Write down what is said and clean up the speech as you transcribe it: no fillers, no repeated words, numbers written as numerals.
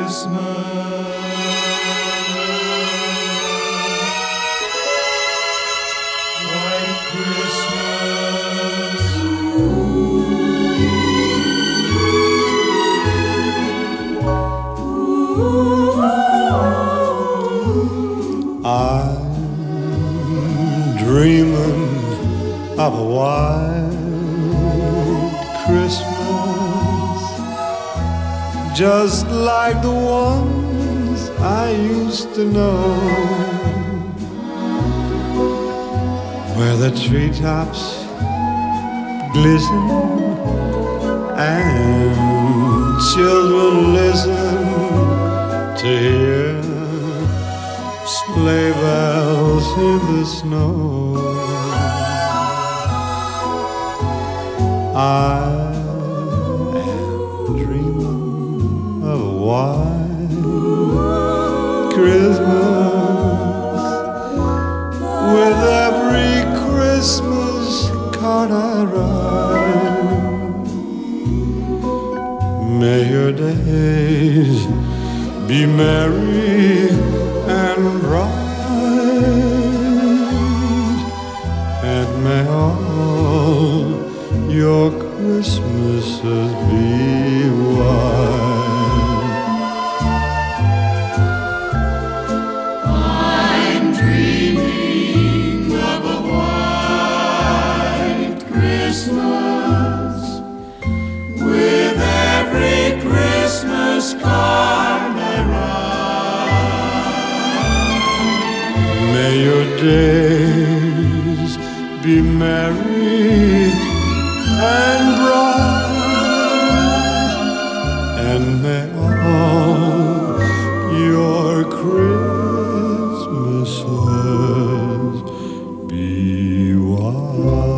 I'm dreaming of a white Christmas, just like the ones I used to know, where the treetops glisten and children listen to hear sleigh bells in the snow. I am dreaming of a white Christmas, with every Christmas card I write. May your days be merry and bright, and may all your Christmases be white. I'm dreaming of a white Christmas, with every Christmas card I write. May your days be merry and bright, and may all your Christmases be white.